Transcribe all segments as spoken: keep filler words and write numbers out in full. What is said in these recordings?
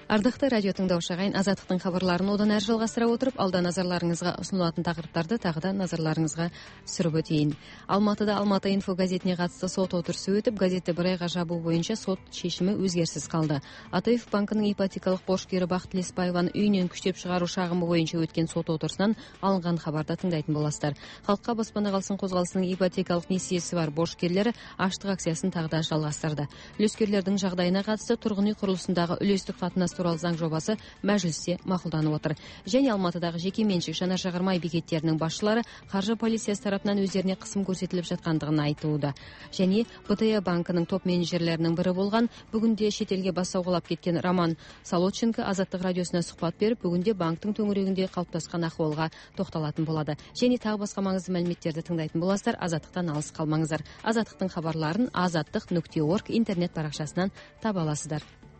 Ардықты радио тыңдаушы ағайын, Азаттықтың хабарларын одан әрі жалғастыра отырып, алда назарларыңызға ұсынылатын тақырыптарды тағы да назарларыңызға түсіріп өтейін. Алматыда Алматы инфо газетіне қатысты сот отырысы өтіп, газетті бір айға жабу бойынша сот шешімі өзгеріссіз қалды. АТФ банкінің ипотекалық борышкері Бақыт Леспаеваны үйінен күштеп шығару шағымы бойынша өткен сот отырысынан алынған хабарда тыңдайтын боласыздар. Халыққа баспана қалсын қозғалысының ипотекалық несиесі бар борышкерлері аштық акциясын тағы да жалғастырды. Үлескерлердің жағдайына қатысты тұрғын үй құрылысындағы үлестік қатынас туралы заң жобасы мәжілісте мақұлданып отыр. Және Алматыдағы жеке меншік жанар-жағармай бекеттерінің басшылары қаржы полициясы тарапынан өздеріне қысым көрсетіліп жатқандығын айтуда. Және БТА банкының топ менеджерлерінің бірі болған, бүгінде шетелге бас сауғалап кеткен Роман Солодченко Азаттық радиосына сұхбат беріп, бүгінде банктың төңірегінде қалыптасқан ахуалға тоқталатын болады. Және тағы басқа маңызды мәліметтерді тыңдайтын боласыздар. Азаттықтан алыс қалмаңыздар. Азаттықтың хабарларын азаттық нүкте орг интернет парақшасынан таба аласыздар.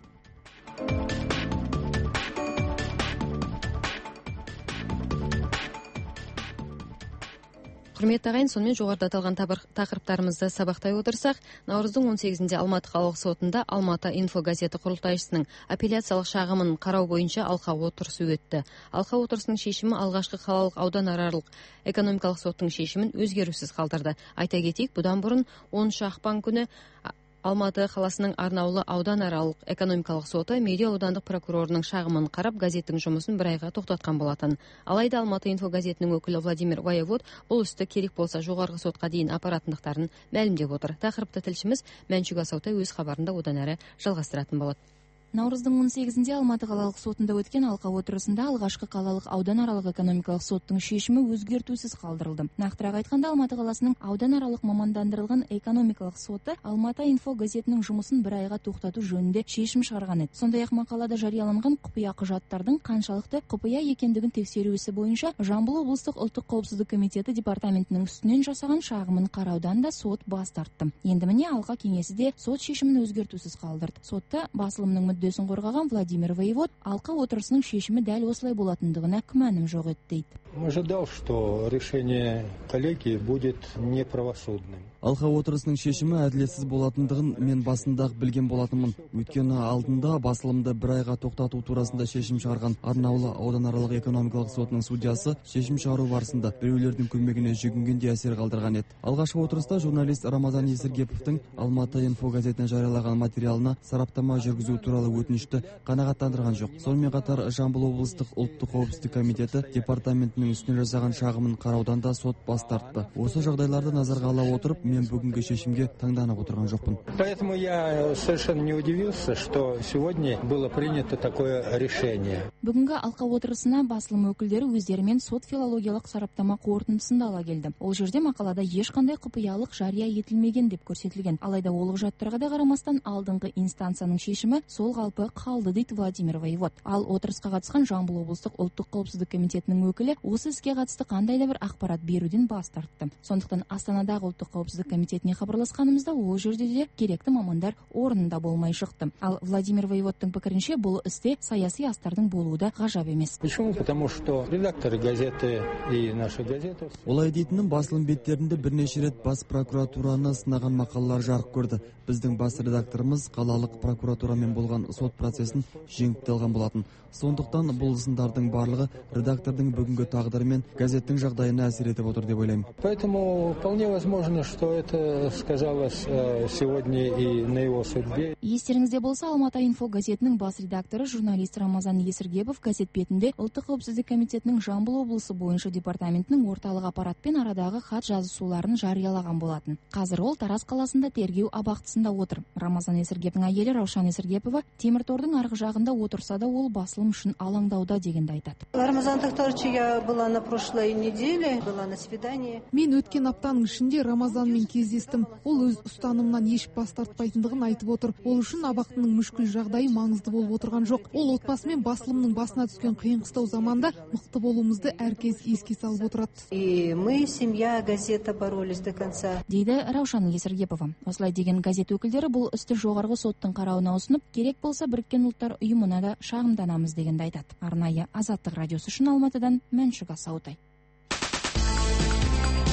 Құрметті ағайын, сонымен жоғарыда аталған тақырыптарымызды сабақтай отырсақ, наурыздың он сегізінде Алматы қалалық сотында Алматы инфо газеті құрылтайшысының апелляциялық шағымын қарау бойынша алқа отырысы өтті. Алқа отырысының шешімі алғашқы қалалық ауданаралық экономикалық соттың шешімін өзгерусіз қалдырды. Айта кетейік, бұдан бұрын оныншы ақпан күні Алматы қаласының Арнаулы ауданаралық экономикалық соты Медеу аудандық прокурорының шағымын қарап, газеттің жұмысын бір айға тоқтатқан болатын. Алайда Алматы инфо газетінің өкілі Владимир Воевод бұл істі керек болса жоғарғы сотқа дейін апаратындықтарын мәлімдеп отыр. Тақырыпты тілшіміз Мәншүк Асаутай өз хабарында одан әрі жалғастыратын болады. Наурыздың он сегізінде Алматы қалалық сотында өткен алқа отырысында алғашқы қалалық ауданаралық экономикалық соттың шешімі өзгертусіз қалдырылды. Нақтырақ айтқанда, Алматы қаласының ауданаралық мамандандырылған экономикалық соты Алматы инфо газетінің жұмысын бір айға тоқтату жөнінде шешім шығарған еді. Сондай-ақ мақалада жарияланған құпия құжаттардың қаншалықты құпия екендігін тексеру ісі бойынша Жамбыл облыстық ұлттық қауіпсіздік комитеті департаментінің үстінен жасаған шағымын қараудан да сот бас тартты. Енді міне алқа кеңесі де сот шешімін өзгертусіз қалдырды. Сотта басылымның мүддесін қорғаған Владимир Воевод алқа отырысының шешімі дәл осылай болатындығына күмәнім жоқ еді дейді. Ожидал, что решение коллегии будет неправосудным. Алқа отырысының шешімі әділетсіз болатындығын мен басында білген болатынмын. Өйткені алдында басылымды бір айға тоқтату турасында шешім шығарған Арнаулы ауданаралық экономикалық сотының судьясы шешім шығару барысында біреулердің көмегіне жүгінгенде әсер қалдырған еді. Алғашқы отырыста журналист Рамазан Есіргеповтің Алматы инфо газетіне жариялаған материалына сараптама жүргізу туралы өтінішті қанағаттандырған жоқ. Сонымен қатар Жамбыл облыстық ұлттық қауіпсіздік комитеті департаментінің үстіне жасаған шағымын қараудан да сот бас тартты. Осы жағдайларды назарға ала отырып, мен бүгінгі шешімге таңданып отырған жоқпын. Поэтому я совершенно не удивился, что сегодня было принято такое решение. Бүгінгі алқа отырысына басылым өкілдері өздерімен сот филологиялық сараптама қорытындысын ала келді. Ол жерде мақалада ешқандай құпиялық жария етілмеген деп көрсетілген. Алайда ол құжаттарға да қарамастан алдыңғы инстанцияның шешімі сол қалпы қалды дейді Владимир Воевод. Ал отырысқа қатысқан Жамбыл облыстық ұлттық қауіпсіздік комитетінің өкілі осы іске қатысты қандай да бір ақпарат беруден бас тартты. Сондықтан Астанадағы ұлттық қауіпсіздік комитетіне хабарласқанымызда ол жерде де керекті мамандар орнында болмай шықты. Ал Владимир Воеводтың пікірінше бұл істе саяси астардың болуы да ғажап емес. Почему? Потому что редакторы газеты и наши газеты. Олай дейтінім, басылым беттерінде бірнеше рет бас прокуратураны сынаған мақалалар жарық көрді. Біздің бас редакторымыз қалалық прокуратурамен болған сот процесін жеңіп алған болатын. Сондықтан бұл сындардың барлығы редактордың бүгінгі тағдыры мен газеттің жағдайына әсер етіп отыр деп ойлаймын. Поэтому вполне возможно, что это сказалось сегодня и на его судьбе. Естеріңізде болса, Алматы инфо газетінің бас редакторы журналист Рамазан Есіргепов газет бетінде ұлттық қауіпсіздік комитетінің Жамбыл облысы бойынша департаментінің орталық аппаратпен арадағы хат жазысуларын жариялаған болатын. Қазір ол Тараз қаласында тергеу абақтысында отыр. Рамазан Есіргеповтың әйелі Раушан Есіргепова теміртордың арғы жағында отырса да ол басылым үшін алаңдауда дегенді айтады. Рамазан Тахтарович, я была на прошлой неделе, была на свидании. Мен өткен аптаның ішінде Рамазанмен кездестім. Ол өз ұстанымынан еш бас тартпайтындығын айтып отыр. Ол үшін абақтының мүшкіл жағдайы маңызды болып отырған жоқ. Ол отбасымен басылымның басына түскен қиын қыстау заманда мықты болуымызды әркез еске салып отырады. И мы, семья, газета боролись до конца. Дейді Раушан Есіргепова. Осылай деген газет өкілдері бұл істі жоғарғы соттың қарауына ұсынып, керек болса Біріккен ұлттар ұйымына да шағымданамыз дегенді айтады. Арнайы Азаттық радиосы үшін Алматыдан Мәншүк Асаутай.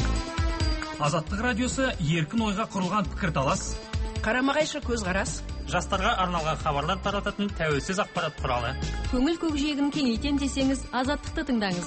Азаттық радиосы еркін ойға құрылған пікірталас, қарама-қайшы көзқарас, жастарға арналған хабарлар тарататын тәуелсіз ақпарат құралы. Көңіл көкжиегін кеңейтем десеңіз, Азаттықты тыңдаңыз.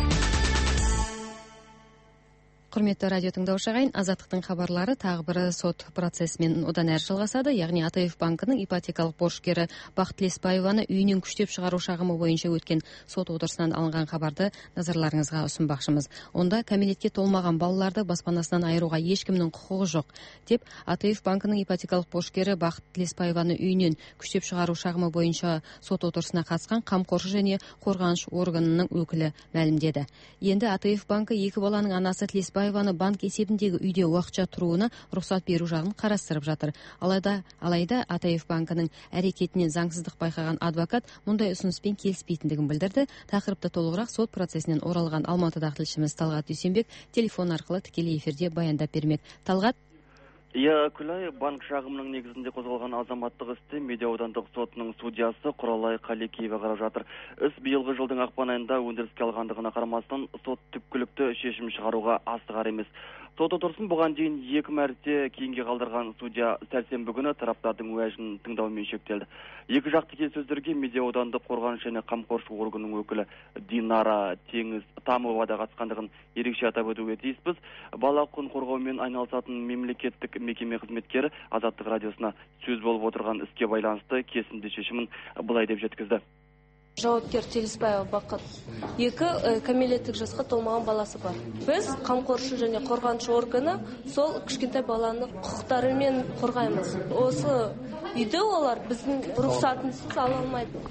Құрметті радио тыңдаушы ағайын, Азаттықтың хабарлары тағы бір сот процесімен одан әрі жалғасады. Яғни АТФ банкінің ипотекалық борышкері Бақыт Леспаеваны үйінен күштеп шығару шағымы бойынша өткен сот отырысынан алынған хабарды назарларыңызға ұсынбақшымыз. Онда кәмелетке толмаған балаларды баспанасынан айыруға ешкімнің құқығы жоқ деп АТФ банкінің ипотекалық борышкері Бақыт Леспаеваны үйінен күштеп шығару шағымы бойынша сот отырысына қатысқан қамқоршы және қорғаныш органының өкілі мәлімдеді. Енді АТФ банкі екі баланың анасы Леспаеваны банк есебіндегі үйде уақытша тұруына рұқсат беру жағын қарастырып жатыр. Алайда, алайда АТФ банкінің әрекетінен заңсыздық байқаған адвокат мұндай ұсыныспен келіспейтіндігін білдірді. Тақырыпты толығырақ сот процесінен оралған Алматыдағы тілшіміз Талғат Дүйсенбек телефон арқылы тікелей эфирде баяндап бермек. Талғат. Иә, Күлай, банк шағымының негізінде қозғалған азаматтық істі Медеу аудандық сотының судьясы Құралай Қалекеева қарап жатыр. Іс биылғы жылдың ақпан айында өндіріске алғандығына қарамастан сот түпкілікті шешім шығаруға асығар емес. Сот отырысын бұған дейін екі мәрте кейінге қалдырған судья сәрсенбі күні тараптардың уәжін тыңдаумен шектелді. Екі жақты келіссөздерге Медеу аудандық қорғаныс және қамқоршы органының өкілі Динара Теңіз Тамова да қатысқандығын ерекше атап өтуге тиіспіз. Бала құқығын қорғаумен айналысатын мемлекеттік мекеме қызметкері Азаттық радиосына сөз болып отырған іске байланысты кесімді шешімін былай деп жеткізді. Жауапкер Телеспаева Бақыт екі кәмелеттік жасқа толмаған баласы бар. Біз қамқоршы және қорғаншы органы сол кішкентай баланы құқықтарымен қорғаймыз. Осы үйде олар біздің рұқсатынсыз ала алмайды.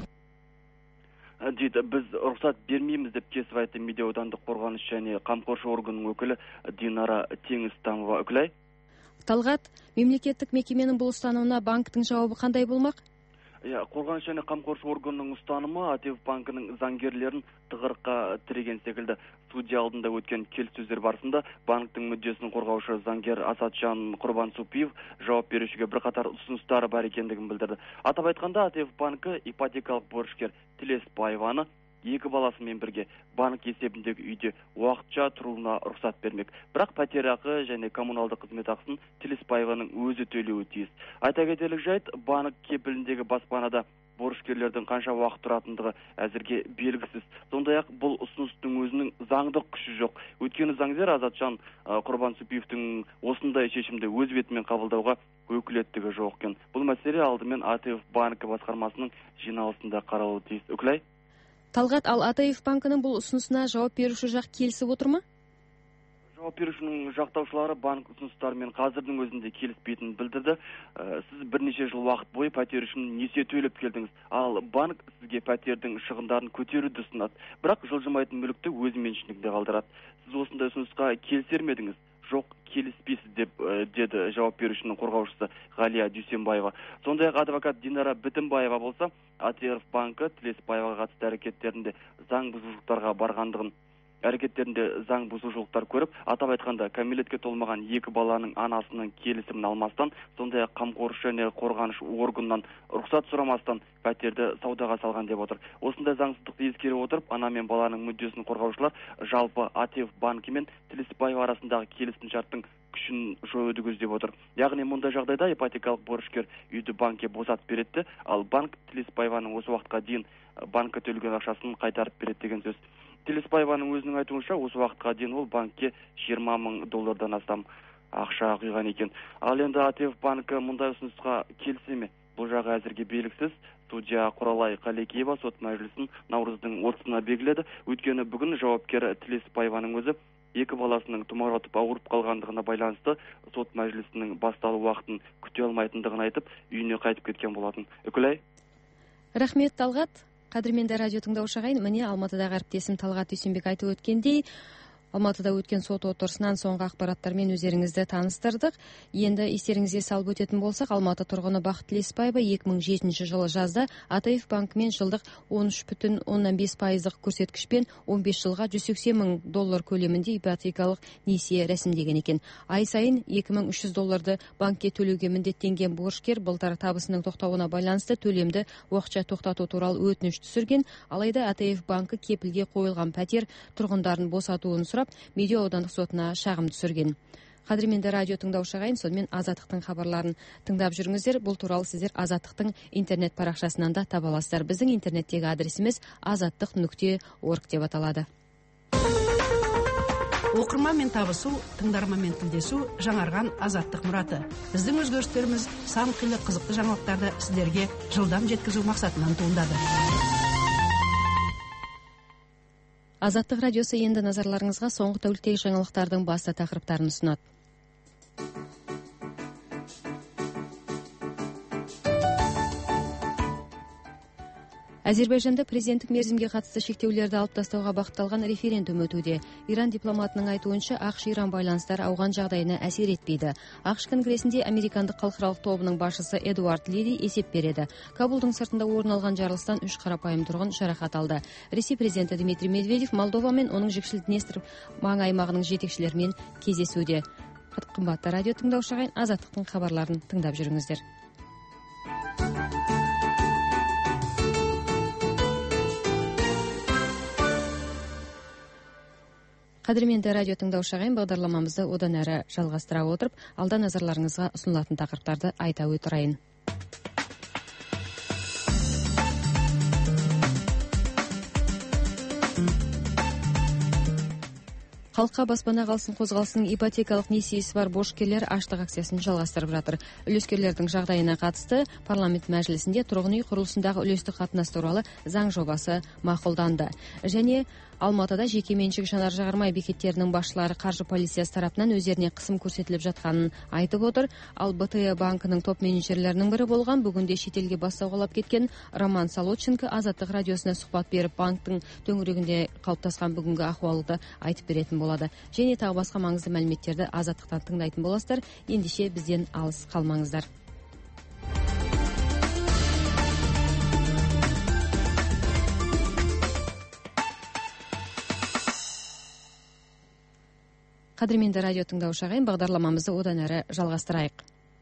Дейді, біз рұқсат бермейміз деп кесіп айтты Медеу аудандық қорғаныс және қамқоршы органның өкілі Динара Теңіз Тамова. Үкілай? Талғат, мемлекеттік мекеменің бұл ұстанымына банктың жауабы қандай болмақ? Қорғаныс және қамқоршы органның ұстанымы АТФ банкінің заңгерлерін тығырыққа тіреген секілді. Судья алдында өткен келіссөздер барысында банктың мүддесін қорғаушы заңгер Асатжан Құрбансупиев жауап берушіге бірқатар ұсыныстары бар екендігін білдірді. Атап айтқанда АТФ банкі ипотекалық борышкер Леспаеваны екі баласымен бірге банк есебіндегі үйде уақытша тұруына рұқсат бермек. Бірақ пәтерақы және коммуналдық қызмет ақысын Леспаеваның өзі төлеуі тиіс. Айта кетерлік жайт, банк кепіліндегі баспанада борышкерлердің қанша уақыт тұратындығы әзірге белгісіз. Сондай-ақ бұл ұсыныстың өзінің заңдық күші жоқ. Өйткені заңгер Азатжан Құрбансупиевтің осындай шешімді өз бетімен қабылдауға өкілеттігі жоқ екен. Бұл мәселе алдымен АТФ банкі басқармасының жиналысында қаралуы тиіс. Үкілай? Талғат, ал АТФ банкінің бұл ұсынысына жауап беруші жақ келісіп отыр ма? Жауап берушінің жақтаушылары банк ұсыныстарымен қазірдің өзінде келіспейтінін білдірді. Сіз бірнеше жыл уақыт бойы пәтер үшін несие төлеп келдіңіз, ал банк сізге пәтердің шығындарын көтеруді ұсынады. Бірақ жылжымайтын мүлікті өз меншігінде қалдырады. Сіз осындай ұсынысқа келісер ме едіңіз? Жоқ, келіспейсіз деп деді жауап берушінің қорғаушысы Ғалия Дүйсенбаева. Сондай-ақ адвокат Динара Бітімбаева болса, АТФ банкі Леспаеваға қатысты әрекеттерінде заң бұзушылықтарға барғандығын әрекеттерінде заң бұзушылықтар көріп, атап айтқанда кәмелетке толмаған екі баланың анасының келісімін алмастан, сондай-ақ қамқоршы және қорғаныш органынан рұқсат сұрамастан пәтерді саудаға салған деп отыр. Осындай заңсыздықты ескере отырып, ана мен баланың мүддесін қорғаушылар жалпы АТФ банкі мен Леспаева арасындағы келісім шарттың күшін жоюды көздеп отыр. Яғни мұндай жағдайда ипотекалық борышкер үйді банкке босатып береді, ал банк Леспаеваның осы уақытқа дейін банкке төлеген ақшасын қайтарып береді деген сөз. Леспаеваның өзінің айтуынша, осы уақытқа дейін ол банкке жиырма мың доллардан астам ақша құйған екен. Ал енді АТФ банкі мұндай ұсынысқа келісе ме? Бұл жағы әзірге белгісіз. Судья Құралай Қалекеева сот мәжілісін наурыздың отызына белгіледі. Өйткені бүгін жауапкер Леспаеваның өзі екі баласының тұмауратып ауырып қалғандығына байланысты сот мәжілісінің басталу уақытын күте алмайтындығын айтып, үйіне қайтып кеткен болатын. Үкілай? Рахмет, Талғат. Қадірменді радио тыңдаушы ағайын, міне Алматыдағы әріптесім Талғат Дүйсенбек айтып өткендей, Алматыда өткен сот отырысынан соңғы ақпараттармен өздеріңізді таныстырдық. Енді естеріңізге салып өтетін болсақ, Алматы тұрғыны Бақыт Леспаева екі мың жетінші жылы жазда АТФ банкімен жылдық он үш бүтін оннан бес пайыздық көрсеткішпен он бес жылға жүз сексен мың доллар көлемінде ипотекалық несие рәсімдеген екен. Ай сайын екі мың үш жүз долларды банкке төлеуге міндеттенген борышкер былтыр табысының тоқтауына байланысты төлемді уақытша тоқтату туралы өтініш түсірген. Алайда АТФ банкі кепілге қойылған пәтер тұрғындарын босатуын сұрап, Медеу аудандық сотына шағым түсірген. Қадірменді радио тыңдаушы ағайын, сонымен Азаттықтың хабарларын тыңдап жүріңіздер. Бұл туралы сіздер Азаттықтың интернет парақшасынан да таба аласыздар. Біздің интернеттегі адресіміз азаттық нүкте орг деп аталады. Оқырманмен табысу, тыңдарманмен тілдесу жаңарған азаттық мұраты. Біздің өзгерістеріміз сан қилы қызықты жаңалықтарды сіздерге жылдам жеткізу мақсатынан туындады. Азаттық радиосы енді назарларыңызға соңғы тәуліктегі жаңалықтардың басты тақырыптарын ұсынады. Әзербайжанда президенттік мерзімге қатысты шектеулерді алып тастауға бағытталған референдум өтуде. Иран дипломатының айтуынша ақш-Иран байланыстары ауған жағдайына әсер етпейді. ақш конгресінде американдық халықаралық тобының басшысы Эдуард Лиди есеп береді. Кабулдың сыртында орын алған жарылыстан үш қарапайым тұрғын жарақат алды. Ресей президенті Дмитрий Медведев Молдова мен оның жекшілік Днестр маңы аймағының жетекшілерімен кездесуде. Қымбатты радио тыңдаушы ағайын, Азаттықтың хабарларын тыңдап жүріңіздер. Қадірменді радио тыңдаушы ағайын, бағдарламамызды одан әрі жалғастыра отырып, алда назарларыңызға ұсынылатын тақырыптарды айта өтірайын. Халыққа баспана қалсын қозғалысының ипотекалық несиесі бар борышкерлер аштық акциясын жалғастырып жатыр. Үлескерлердің жағдайына қатысты парламент мәжілісінде тұрғын үй құрылысындағы үлестік қатынас туралы заң жобасы мақұлданды. Және Алматыда жеке меншік жанар жағармай бекеттерінің басшылары қаржы полициясы тарапынан өздеріне қысым көрсетіліп жатқанын айтып отыр. Ал Б Т Е банкінің топ менеджерлерінің бірі болған, бүгінде шетелге бас сауғалап кеткен Роман Солодченко Азаттық радиосына сұхбат беріп, банктың төңірегінде қалыптасқан бүгінгі ахуалды айтып беретін болады. Және тағы басқа маңызды мәліметтерді Азаттықтан тыңдайтын боласыздар. Ендеше бізден алыс қалмаңыздар. Қадірменді радио тыңдаушы ағайын, бағдарламамызды одан әрі жалғастырайық.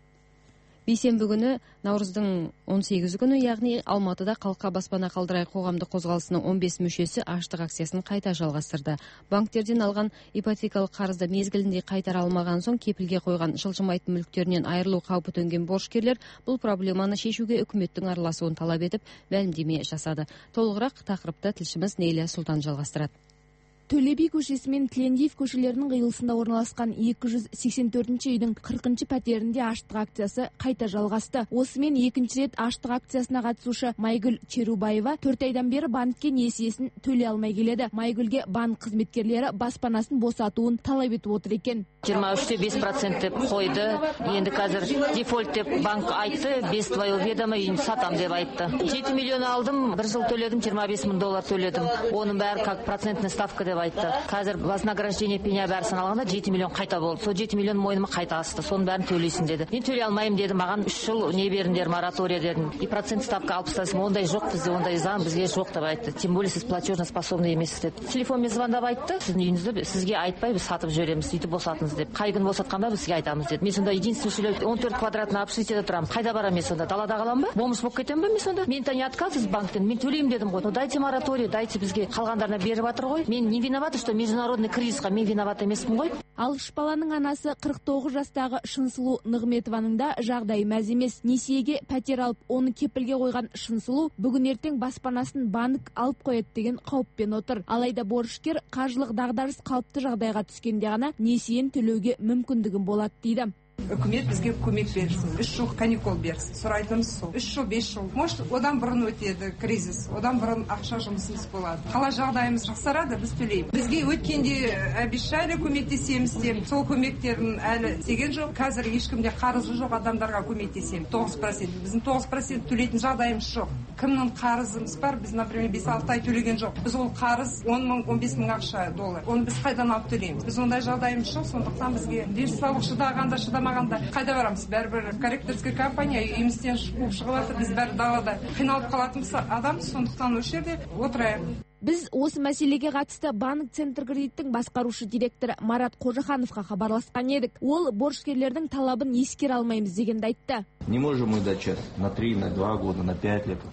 Бейсенбі күні, наурыздың он сегізі күні, яғни Алматыда халыққа баспана қалдырайық қоғамдық қозғалысының он бес мүшесі аштық акциясын қайта жалғастырды. Банктерден алған ипотекалық қарызды мезгілінде қайтара алмаған соң кепілге қойған жылжымайтын мүліктерінен айырылу қаупі төнген борышкерлер бұл проблеманы шешуге үкіметтің араласуын талап етіп мәлімдеме жасады. Толығырақ тақырыпты тілшіміз Нейлия Сұлтан жалғастырады. Төле би көшесі мен Тілендиев көшелерінің қиылысында орналасқан екі жүз сексен төртінші үйдің қырқыншы пәтерінде аштық акциясы қайта жалғасты. Осымен екінші рет аштық акциясына қатысушы Майгүл Черубаева төрт айдан бері банкке несиесін төлей алмай келеді. Майгүлге банк қызметкерлері баспанасын босатуын талап етіп отыр екен. жиырма үш те бес процент деп қойды. Енді қазір дефолт деп банк айтты, без твоего ведома үйін сатам деп айтты. жеті миллион алдым, бір жыл төледім, жиырма бес мың доллар төледім. Оның бәрі как процентный ставка деп айтты. Қазір вознаграждение пеня бәрі саналғанда жеті миллион қайта болды. Сол жеті миллион мойныма қайта асты. Соның бәрін төлейсің деді. Мен төлей алмаймын деді. Маған үш жыл не беріңдер, моратория дедім. И процент ставка алып тастайсың. Ондай жоқ бізде, ондай заң бізге жоқ деп айтты. Тем более сіз платежно способный емессіз деді. Телефонмен звондап айтты. Сіздің үйіңізді сізге айтпай біз сатып жібереміз, сөйтіп босатыңыз деп. Қай күн босатқанда біз сізге айтамыз деді. Мен сонда единственный он төрт квадратный общежитиеде тұрамын. Қайда барамын мен сонда? Далада қаламын ба? Бомж болып кетемін ба мен сонда? Мен-то не отказ банктен. Мен төлеймін дедім ғой. Ну дайте мораторий, дайте бізге. Қалғандарына беріп жатыр ғой. Мен не виноват, что международный кризисқа мен виноват емеспін ғой. Ал үш баланың анасы қырық тоғыз жастағы Шынсұлу Нығметованың да жағдайы мәз емес. Несиеге пәтер алып, оны кепілге қойған Шынсұлу бүгін ертең баспанасын банк алып қояды деген қауіппен отыр. Алайда борышкер қажылық дағдарыс қалыпты жағдайға түскенде ғана несиен төлеуге мүмкіндігін болады дейді. Үкімет бізге көмек берсін, үш жыл каникул берсін. Сұрайтымыз сол. үш жыл, бес жыл. Может, одан бұрын өтеді кризис, одан бұрын ақша жұмысымыз болады. Қала жағдайымыз жақсарады, біз төлейміз. Бізге өткенде обещали көмектесеміз деп, сол көмектерін әлі істеген жоқ. Қазір ешкімде қарызы жоқ адамдарға көмектесеміз. тоғыз процент. Біздің тоғыз процент төлейтін жағдайымыз жоқ. Кімнің қарызымыз бар? Біз, например, бес алты ай төлеген жоқ. Біз ол қарыз он мың, он бес мың ақша доллар. Оны біз қайдан алып төлейміз? Біз ондай жағдайымыз жоқ, сондықтан бізге денсаулық шыдағанда шыдамағанда қайда барамыз? Бәрібір корректорская компания үйімізден қуып шығып жатыр, біз бәрі далада қиналып қалатынбыз адамбыз, сондықтан осы жерде отырайық. Біз осы мәселеге қатысты банк Центр кредиттің басқарушы директоры Марат Қожахановқа хабарласқан едік. Ол борышкерлердің талабын ескере алмаймыз дегенді айтты. Не можем мы дать сейчас на три, на два года, на пять лет.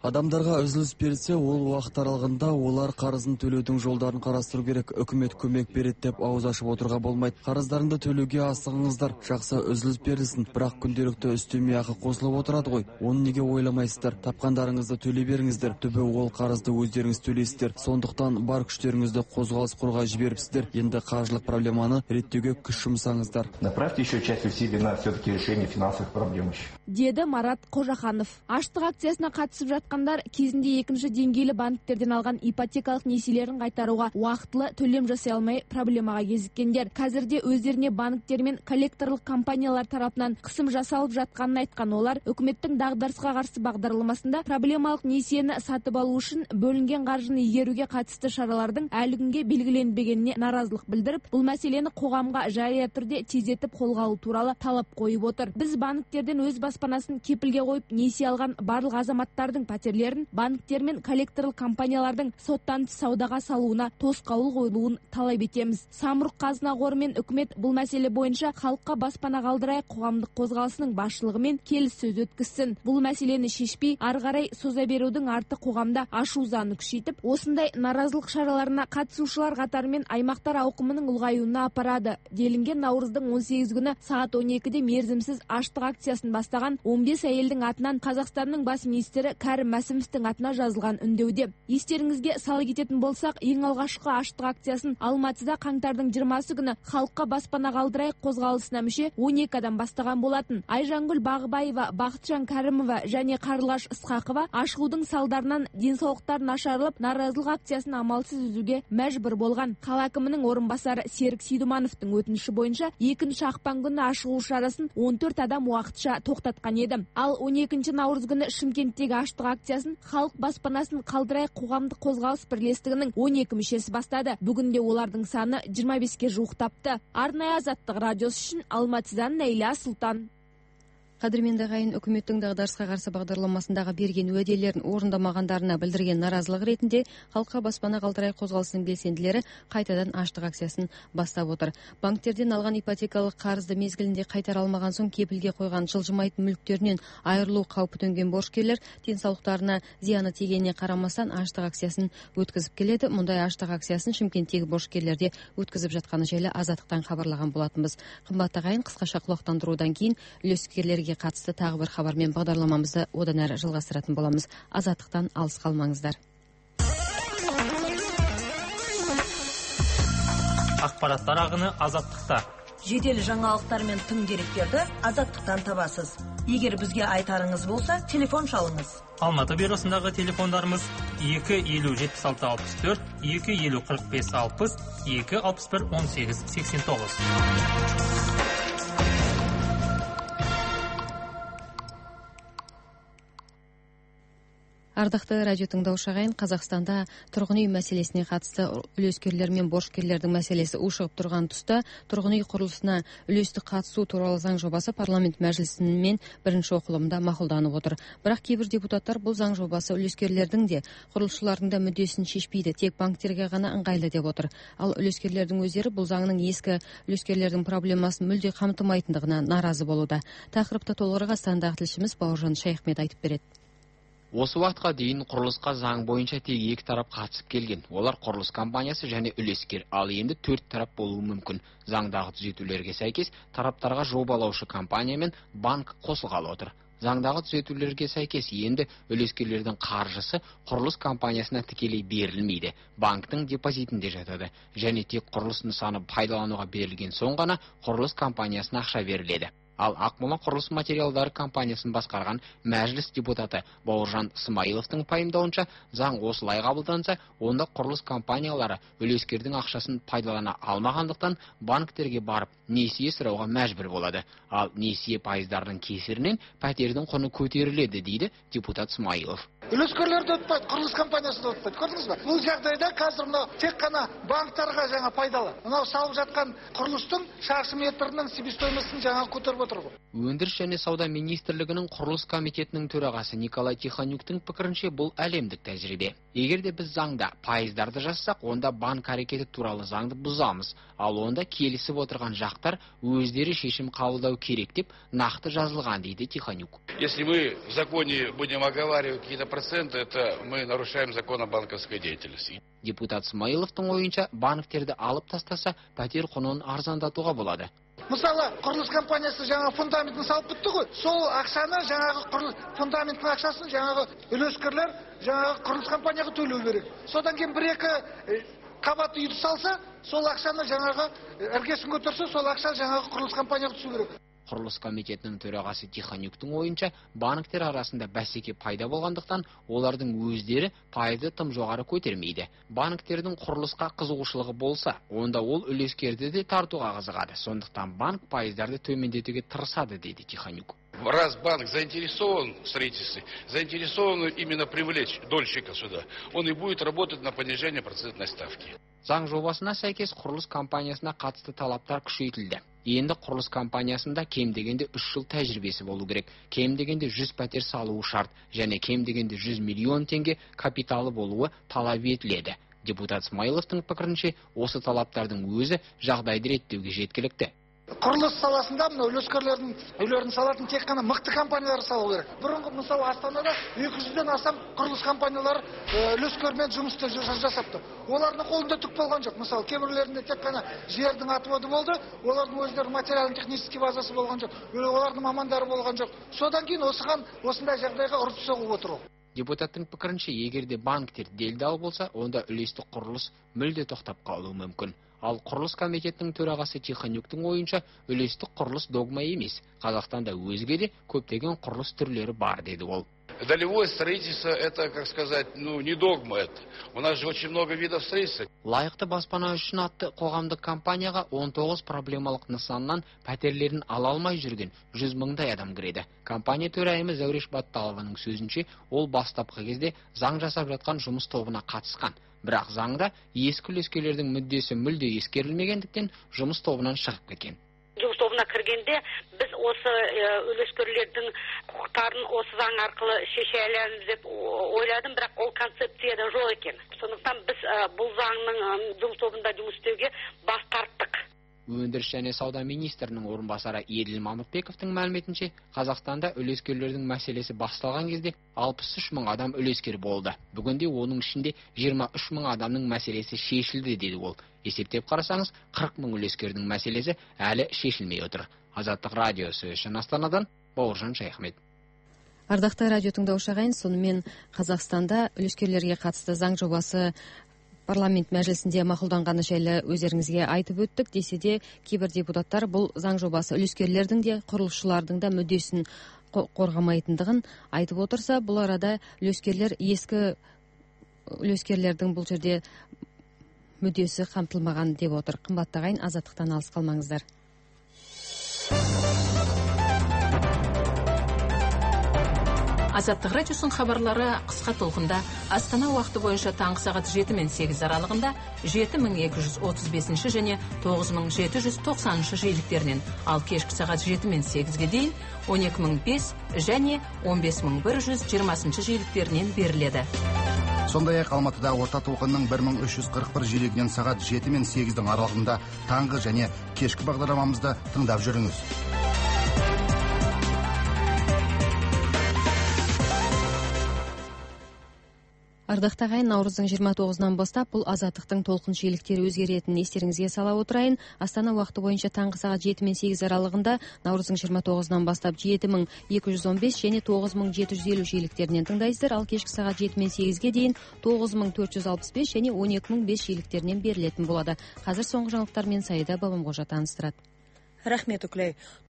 Адамдарға үзіліс берсе, ол уақыт аралығында олар қарызын төлеудің жолдарын қарастыру керек. Үкімет көмек береді деп ауыз ашып отыруға болмайды. Қарыздарыңды төлеуге асығыңыздар, жақсы үзіліс берілсін. Бірақ күнделікті үстеме ақы қосылып отырады ғой. Оны неге ойламайсыздар? Тапқандарыңызды төлей беріңіздер. Түбі ол қарызды өздеріңіз төлейсіздер. Сондықтан бар күштеріңізді қозғалыс қорға жіберіпсіздер. Енді қаржылық проблеманы реттеуге күш жұмсаңыздар. Направьте еще часть усилий на все-таки решение финансовых проблем. Деді Марат Қожаханов. Аштық акциясына қатысып жатқандар кезінде екінші деңгейлі банктерден алған ипотекалық несиелерін қайтаруға уақытылы төлем жасай алмай проблемаға кезіккендер. Қазірде өздеріне банктер мен коллекторлық компаниялар тарапынан қысым жасалып жатқанын айтқан олар, үкіметтің дағдарысқа қарсы бағдарламасында проблемалық несиені сатып алу үшін бөлінген қаржыны игеруге қатысты шаралардың әлі күнге белгіленбегеніне наразылық білдіріп, бұл мәселені қоғамға жария түрде тездетіп қолға алу туралы талап қойып отыр. Біз банктерден өз баспанасын кепілге қойып несие алған барлық азаматтардың пәтерлерін банктер мен коллекторлық компаниялардың соттан тыс саудаға салуына тосқауыл қойылуын талап етеміз. Самұрық қазына қоры мен үкімет бұл мәселе бойынша халыққа баспана қалдырайық қоғамдық қозғалысының басшылығымен келіссөз өткізсін. Бұл мәселені шешпей, ары қарай соза берудің арты қоғамда ашу-ызаны күшейтіп, осындай наразылық шараларына қатысушылар қатары мен аймақтар ауқымының ұлғаюына апарады. Делінген наурыздың он сегіз күні сағат он екіде мерзімсіз аштық акциясын бастаған он бес әйелдің атынан Қазақстанның бас министрі Кәрім Мәсімовтің атына жазылған үндеуде. Естеріңізге сала кететін болсақ, ең алғашқы аштық акциясын Алматыда қаңтардың жиырмасы күні халыққа баспана қалдырайық қозғалысына мүше он екі адам бастаған болатын. Айжангүл Бағыбаева, Бақытжан Кәрімова және Қарлығаш Ысқақова ашылудың салдарынан денсаулықтары нашарлап, наразылық акциясын амалсыз үзуге мәжбүр болған. Қала әкімінің орынбасары Серік Сейдумановтың өтініші бойынша екінші ақпан күні ашылу шарасын он төрт адам уақытша тоқтатқан еді. Ал он екінші наурыз күні Шымкенттегі аштық акциясын халық баспанасын қалдырайық қоғамдық қозғалыс бірлестігінің он екі мүшесі бастады. Бүгінде олардың саны жиырма беске жуықтапты. Арнайы Азаттық радиосы үшін Алматыдан Нәйла Сұлтан. Қадірменді ағайын, үкіметтің дағдарысқа қарсы бағдарламасындағы берген уәделерін орындамағандарына білдірген наразылық ретінде халыққа баспана қалдырайық қозғалысының белсенділері қайтадан аштық акциясын бастап отыр. Банктерден алған ипотекалық қарызды мезгілінде қайтара алмаған соң кепілге қойған жылжымайтын мүліктерінен айырылу қаупі төнген борышкерлер денсаулықтарына зияны тигеніне қарамастан аштық акциясын өткізіп келеді. Мұндай аштық акциясын Шымкенттегі борышкерлерде өткізіп жатқаны жайлы Азаттықтан хабарлаған болатынбыз. Қымбатты ағайын, қысқаша құлақтандырудан кейін үлескерлерге қатысты тағы бір хабармен бағдарламамызды одан әрі жалғастыратын боламыз. Азаттықтан алыс қалмаңыздар. Ақпараттар ағыны Азаттықта. Жедел жаңалықтар мен тың деректерді Азаттықтан табасыз. Егер бізге айтарыңыз болса, телефон шалыңыз. Алматы бюросындағы телефондарымыз екі елу жетпіс алты алпыс төрт, екі елу қырық бес алпыс, екі алпыс бір он сегіз сексен тоғыз. Ардақты радио тыңдаушы ағайын, Қазақстанда тұрғын үй мәселесіне қатысты үлескерлер мен борышкерлердің мәселесі ушығып тұрған тұста тұрғын үй құрылысына үлестік қатысу туралы заң жобасы парламент мәжілісімен бірінші оқылымда мақұлданып отыр. Бірақ кейбір депутаттар бұл заң жобасы үлескерлердің де, құрылысшылардың да мүддесін шешпейді, тек банктерге ғана ыңғайлы деп отыр. Ал үлескерлердің өздері бұл заңның ескі үлескерлердің проблемасын мүлде қамтымайтындығына наразы болуда. Тақырыпты толығырақ Астанадағы тілшіміз Бауыржан Шайхмет айтып береді. Осы уақытқа дейін құрылысқа заң бойынша тек екі тарап қатысып келген. Олар құрылыс компаниясы және үлескер. Ал енді төрт тарап болуы мүмкін. Заңдағы түзетулерге сәйкес тараптарға жобалаушы компания мен банк қосылғалы отыр. Заңдағы түзетулерге сәйкес енді үлескерлердің қаржысы құрылыс компаниясына тікелей берілмейді. Банктың депозитінде жатады. Және тек құрылыс нысаны пайдалануға берілген соң ғана құрылыс компаниясына ақша беріледі. Ал Ақмола құрылыс материалдары компаниясын басқарған мәжіліс депутаты Бауыржан Смайыловтың пайымдауынша, заң осылай қабылданса, онда құрылыс компаниялары үлескердің ақшасын пайдалана алмағандықтан банктерге барып несие сұрауға мәжбүр болады. Ал несие пайыздардың кесірінен пәтердің құны көтеріледі, дейді депутат Смайылов. Үлескерлерді өтпейді, құрылыс компаниясында өтпейді. Көрдіңіз бе? Бұл жағдайда қазір мынау тек қана банктарға жаңа пайдалы. Мынау салып жатқан құрылыстың шаршы метрінің себестоимостын жаңа көтеріп отыр ғой. Өндіріс және сауда министрлігінің құрылыс комитетінің төрағасы Николай Тихонюктың пікірінше бұл әлемдік тәжірибе. Егер де біз заңда пайыздарды жазсақ, онда банк әрекеті туралы заңды бұзамыз. Ал онда келісіп отырған жақтар өздері шешім қабылдау керек деп нақты жазылған, дейді Тихонюк. Если мы в законе будем оговаривать какие-то процент это мы нарушаем закон о банковской деятельности. Депутат Смайыловтың ойынша, банктерді алып тастаса, пәтер құнын арзандатуға болады. Мысалы, құрылыс компаниясы жаңа фундаментін салып бітті ғой. Сол ақшаны жаңағы құрылыс фундаменттің ақшасын жаңағы үлескерлер жаңағы құрылыс компанияға төлеу керек. Содан кейін бір-екі қабатты үйді салса, сол ақшаны жаңағы іргесін көтерсе, сол ақша жаңағы құрылыс компанияға түсу керек. Құрылыс комитетінің төрағасы Тиханюктың ойынша, банктер арасында бәсеке пайда болғандықтан, олардың өздері пайды тым жоғары көтермейді. Банктердің құрылысқа қызығушылығы болса, онда ол үлескерді де тартуға қызығады. Сондықтан банк пайыздарды төмендетуге тырысады, дейді Тиханюк. Раз банк заинтересован в строительстве, заинтересован именно привлечь дольщика сюда, он и будет работать на понижение процентной ставки. Заң жобасына сәйкес құрылыс компаниясына қатысты талаптар күшейтілді. Енді құрылыс компаниясында кем дегенде үш жыл тәжірибесі болу керек. Кем дегенде жүз пәтер салуы шарт, және кем дегенде жүз миллион теңге капиталы болуы талап етіледі. Депутат Смайыловтың пікірінше, осы талаптардың өзі жағдайды реттеуге жеткілікті. Құрылыс саласында мына үлескерлердің үйлерін салатын тек қана мықты компаниялар салу керек. Бұрынғы мысалы Астанада екі жүзден астам құрылыс компаниялары үлескермен жұмысты жасапты. Олардың қолында түк болған жоқ. Мысалы кейбіреулерінде тек қана жердің отводы болды, олардың өздері материалдық технический базасы болған жоқ. Олардың мамандары болған жоқ. Содан кейін осыған осындай жағдайға ұрып соғып отыр. Депутаттың пікірінше, егерде банктер делдал болса, онда үлестік құрылыс мүлде тоқтап қалуы мүмкін. Ал құрылыс комитетінің төрағасы Тиханюктың ойынша, үлестік құрылыс догма емес. Қазақстанда өзге де көптеген құрылыс түрлері бар, деді ол. Долевое строительство это, как сказать, ну не догма это. У нас же очень много видов строительства. Лайықты баспана үшін атты қоғамдық компанияға он тоғыз проблемалық нысаннан пәтерлерін ала алмай жүрген жүз мыңдай адам кіреді. Компания төрайымы Зәуреш Батталованың сөзінше, ол бастапқы кезде заң жасап жатқан жұмыс тобына қатысқан. Бірақ заңда ескі үлескерлердің мүддесі мүлде ескерілмегендіктен жұмыс тобынан шығып кеткен. Жұмыс тобына кіргенде біз осы үлескерлердің құқықтарын осы заң арқылы шеше аламыз деп ойладым, бірақ ол концепцияда жоқ екен. Сондықтан біз бұл заңның жұмыс тобында жұмыс істеуге бас тарттық. Өндіріс және сауда министрінің орынбасары Еділ Мамытбековтың мәліметінше, Қазақстанда үлескерлердің мәселесі басталған кезде алпыс үш мың адам үлескер болды. Бүгінде оның ішінде жиырма үш мың адамның мәселесі шешілді, деді ол. Есептеп қарасаңыз, қырық мың үлескердің мәселесі әлі шешілмей отыр. Азаттық радиосы үшін Астанадан Бауыржан Шайхмет. Ардақты радио тыңдаушы ағайын, сонымен Қазақстанда үлескерлерге қатысты заң жобасы парламент мәжілісінде мақұлданғаны жайлы өздеріңізге айтып өттік. Десе де кейбір депутаттар бұл заң жобасы үлескерлердің де құрылысшылардың да мүддесін қорғамайтындығын айтып отырса, бұл арада үлескерлер ескі үлескерлердің бұл жерде мүддесі қамтылмаған деп отыр. Қымбатты ағайын, азаттықтан алыс қалмаңыздар. Азаттық радиосын хабарлары қысқа толқында Астана уақыты бойынша таңғы сағат жеті мен сегіз аралығында жеті мың екі жүз отыз бесінші және тоғыз мың жеті жүз тоқсаныншы жиіліктерінен, ал кешкі сағат жеті мен сегізге дейін он екі мың бес және он бес мың бір жүз жиырмасыншы жиіліктерінен беріледі. Сондай-ақ Алматыда орта толқынның бір мың үш жүз қырық бір жиілігінен сағат жеті мен сегіздің аралығында таңғы және кешкі бағдарламамызды тыңдап жүріңіз. Ардақты ағайын, наурыздың жиырма тоғызынан бастап бұл азаттықтың толқын жиіліктері өзгеретінін естеріңізге сала отырайын. Астана уақыты бойынша таңғы сағат жеті мен сегіз аралығында наурыздың жиырма тоғызынан бастап жеті мың екі жүз он бес және тоғыз мың жеті жүз елу жиіліктерінен тыңдайсыздар, ал кешкі сағат жеті мен сегізге дейін тоғыз мың төрт жүз алпыс бес және он екі мың бес жиіліктерінен берілетін болады. Қазір соңғы жаңалықтармен Саида Бабамқожа таныстырады. Рахмет, Үклей.